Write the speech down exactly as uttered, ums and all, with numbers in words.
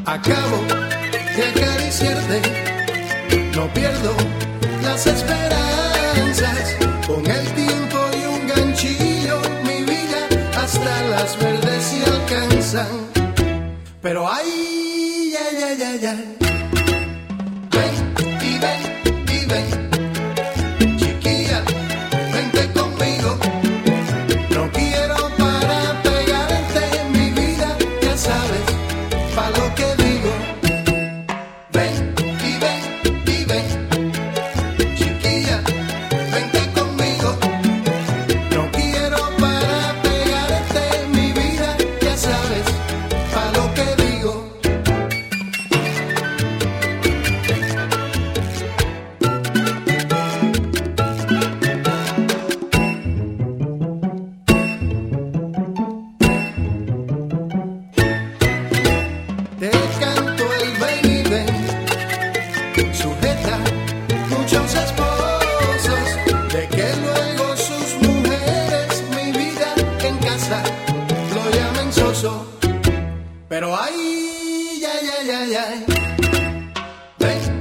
Acabo de acariciarte, no pierdo las esperanzas. Con el tiempo y un ganchillo, mi vida hasta las verdes se alcanzan. Pero ay, ay, ay, ay, ay. Ven y ven y ven, chiquilla, vente conmigo. No quiero para pegarte mi vida, ya sabes, pa' lo que digo. Ven y ven y ven, chiquilla, vente conmigo. No quiero para pegarte mi vida, ya sabes, pa' lo que digo. Te canto el ven y ven, sujeta muchos esposos, de que luego sus mujeres mi vida en casa lo llamen soso. Pero ay, ay, ay, ay, ay, ven